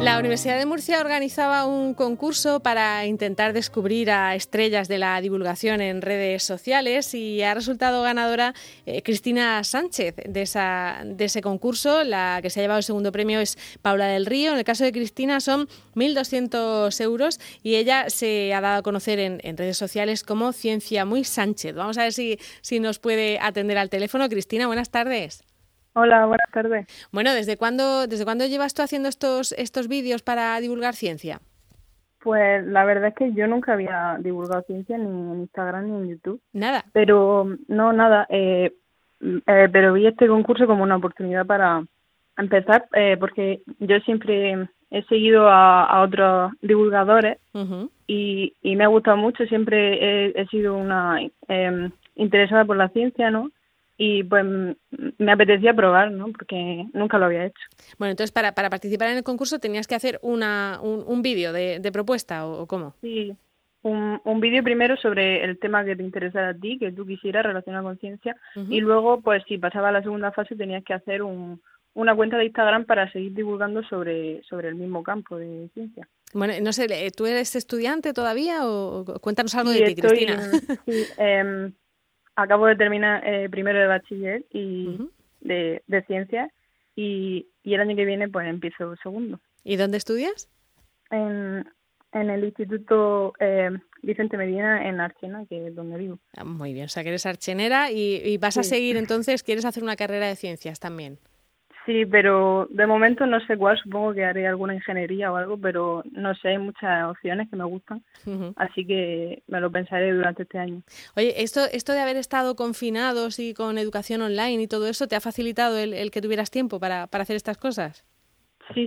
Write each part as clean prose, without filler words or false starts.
La Universidad de Murcia organizaba un concurso para intentar descubrir a estrellas de la divulgación en redes sociales y ha resultado ganadora Cristina Sánchez de ese concurso. La que se ha llevado el segundo premio es Paula del Río. En el caso de Cristina son 1.200 euros y ella se ha dado a conocer en redes sociales como Ciencia Muy Sánchez. Vamos a ver si nos puede atender al teléfono. Cristina, buenas tardes. Hola, buenas tardes. Bueno, ¿desde cuándo llevas tú haciendo estos vídeos para divulgar ciencia? Pues la verdad es que yo nunca había divulgado ciencia ni en Instagram ni en YouTube. Nada. Pero no, nada. Pero vi este concurso como una oportunidad para empezar, porque yo siempre he seguido a otros divulgadores y me ha gustado mucho. Siempre he sido una interesada por la ciencia, ¿no? Y pues me apetecía probar, ¿no? Porque nunca lo había hecho. Bueno, entonces para participar en el concurso tenías que hacer un vídeo de propuesta, ¿o cómo? Sí, un vídeo primero sobre el tema que te interesara a ti, que tú quisieras relacionado con ciencia, y luego, pues si pasaba a la segunda fase, tenías que hacer una cuenta de Instagram para seguir divulgando sobre el mismo campo de ciencia. Bueno, no sé, ¿tú eres estudiante todavía o cuéntanos algo Sí, de ti, Cristina? Sí, acabo de terminar primero de bachiller y de ciencias y el año que viene pues empiezo segundo. ¿Y dónde estudias? En el Instituto Vicente Medina en Archena, que es donde vivo. Muy bien, o sea que eres archenera y vas a seguir entonces, ¿quieres hacer una carrera de ciencias también? Sí, pero de momento no sé cuál, supongo que haré alguna ingeniería o algo, pero no sé, hay muchas opciones que me gustan, así que me lo pensaré durante este año. Oye, esto de haber estado confinados y con educación online y todo eso, ¿te ha facilitado el que tuvieras tiempo para hacer estas cosas? Sí,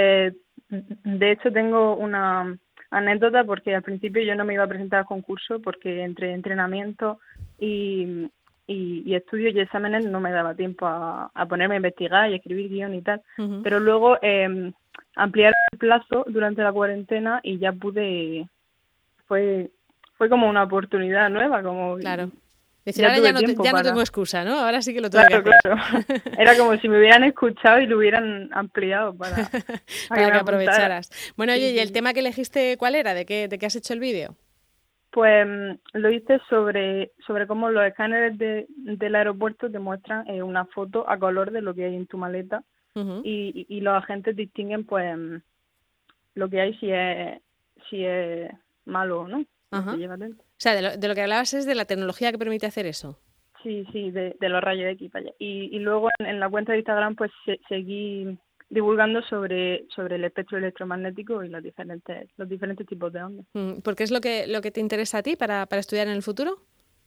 de hecho tengo una anécdota porque al principio yo no me iba a presentar al concurso porque entre entrenamiento y estudios y exámenes no me daba tiempo a ponerme a investigar y escribir guión y tal. Pero luego ampliaron el plazo durante la cuarentena y ya pude, fue como una oportunidad nueva, como claro. Decir, ahora ya no tengo excusa, ¿no? Ahora sí que lo tengo que hacer. Claro. Era como si me hubieran escuchado y lo hubieran ampliado para que aprovecharas. Bueno, oye, Sí. ¿y el tema que elegiste cuál era? ¿De qué has hecho el vídeo? Pues lo hice sobre cómo los escáneres del aeropuerto te muestran una foto a color de lo que hay en tu maleta y los agentes distinguen pues lo que hay si es malo o no. Se lleva dentro. O sea, de lo que hablabas es de la tecnología que permite hacer eso. Sí, de los rayos X. Vaya. Y luego en la cuenta de Instagram pues seguí divulgando sobre el espectro electromagnético y los diferentes tipos de ondas. ¿Por qué es lo que te interesa a ti para estudiar en el futuro?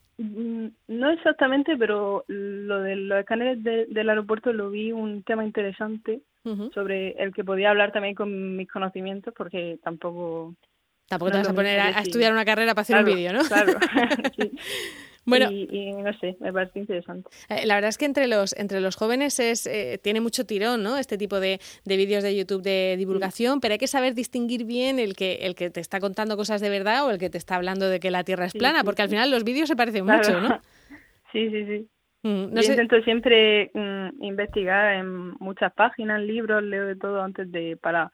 No exactamente, pero lo de los escáneres del aeropuerto lo vi un tema interesante sobre el que podía hablar también con mis conocimientos porque tampoco te vas a poner a estudiar una carrera para hacer un vídeo, ¿no? Claro, sí. Bueno, y no sé, me parece interesante. La verdad es que entre los jóvenes tiene mucho tirón, ¿no? Este tipo de vídeos de YouTube de divulgación, pero hay que saber distinguir bien el que te está contando cosas de verdad o el que te está hablando de que la Tierra es plana, porque al final los vídeos se parecen mucho, ¿no? Sí. Yo intento siempre investigar en muchas páginas, libros, leo de todo antes para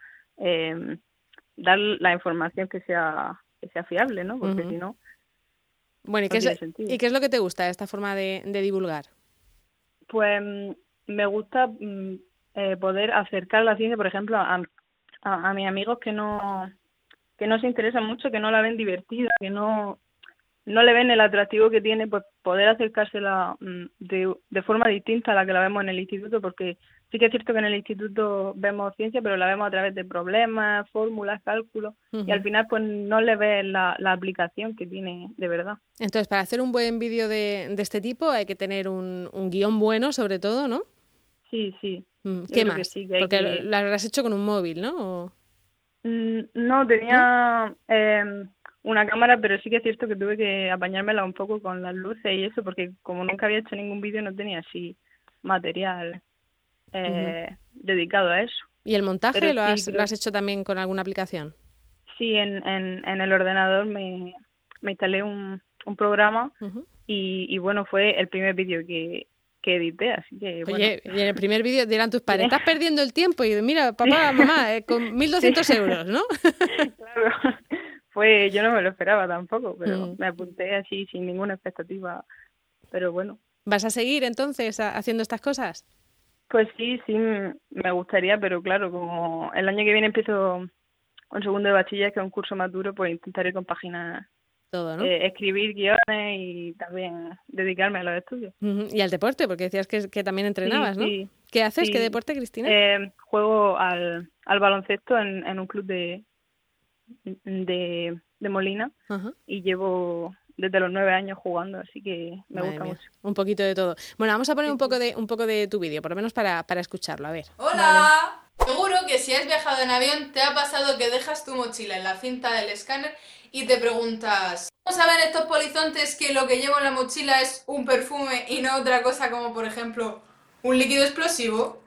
dar la información que sea fiable, ¿no? Porque si no. Bueno, ¿y qué es lo que te gusta de esta forma de divulgar? Pues me gusta poder acercar la ciencia, por ejemplo, a mis amigos que no se interesan mucho, que no la ven divertida, que no le ven el atractivo que tiene, pues poder acercársela de forma distinta a la que la vemos en el instituto, porque sí que es cierto que en el instituto vemos ciencia, pero la vemos a través de problemas, fórmulas, cálculos, y al final pues no le ves la aplicación que tiene de verdad. Entonces, para hacer un buen vídeo de este tipo hay que tener un guión bueno, sobre todo, ¿no? Sí. ¿Qué más? Sí, porque lo habrás hecho con un móvil, ¿no? No, tenía una cámara, pero sí que es cierto que tuve que apañármela un poco con las luces y eso, porque como nunca había hecho ningún vídeo no tenía así material dedicado a eso. ¿Y el montaje lo has hecho también con alguna aplicación? Sí, en el ordenador me instalé un programa y bueno, fue el primer vídeo que que edité, así que bueno. Oye, y en el primer vídeo dirán tus padres, estás perdiendo el tiempo, y mira, papá, mamá, con 1.200 euros, ¿no? Claro, yo no me lo esperaba tampoco, pero me apunté así sin ninguna expectativa, pero bueno. ¿Vas a seguir entonces haciendo estas cosas? Pues sí, me gustaría, pero claro, como el año que viene empiezo un segundo de bachiller, que es un curso más duro, pues intentaré compaginar todo, ¿no? Escribir guiones y también dedicarme a los estudios. Y al deporte, porque decías que también entrenabas, ¿no? Sí. ¿Qué haces? Sí. ¿Qué deporte, Cristina? Juego al baloncesto en un club de Molina. Ajá. Y llevo desde los 9 años jugando, así que me gusta mucho. Un poquito de todo. Bueno, vamos a poner un poco de tu vídeo, por lo menos para escucharlo, a ver. ¡Hola! Vale. Seguro que si has viajado en avión te ha pasado que dejas tu mochila en la cinta del escáner y te preguntas, ¿cómo saben estos polizontes que lo que llevo en la mochila es un perfume y no otra cosa como, por ejemplo, un líquido explosivo?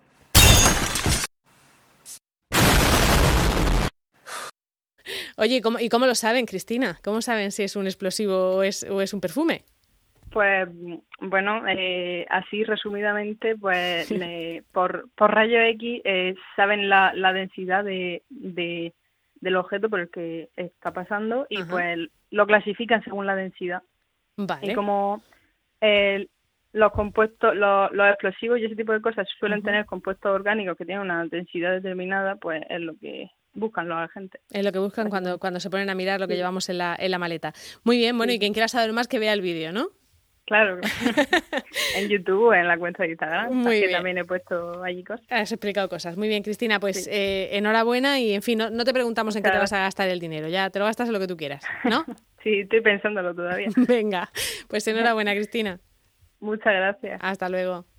Oye, ¿y cómo lo saben, Cristina? ¿Cómo saben si es un explosivo o es un perfume? Pues bueno, así resumidamente, pues por rayo X saben la densidad del objeto por el que está pasando y pues lo clasifican según la densidad. Vale. Y como los compuestos, los explosivos y ese tipo de cosas suelen tener compuestos orgánicos que tienen una densidad determinada, pues es lo que buscan los agentes. Es lo que buscan cuando se ponen a mirar lo que llevamos en la maleta. Muy bien, bueno, y quien quiera saber más que vea el vídeo, ¿no? Claro, en YouTube, en la cuenta de Instagram, Muy bien. También he puesto allí cosas. Has explicado cosas. Muy bien, Cristina, pues enhorabuena y, en fin, no te preguntamos en qué te vas a gastar el dinero, ya te lo gastas en lo que tú quieras, ¿no? Sí, estoy pensándolo todavía. Venga, pues enhorabuena, Cristina. Muchas gracias. Hasta luego.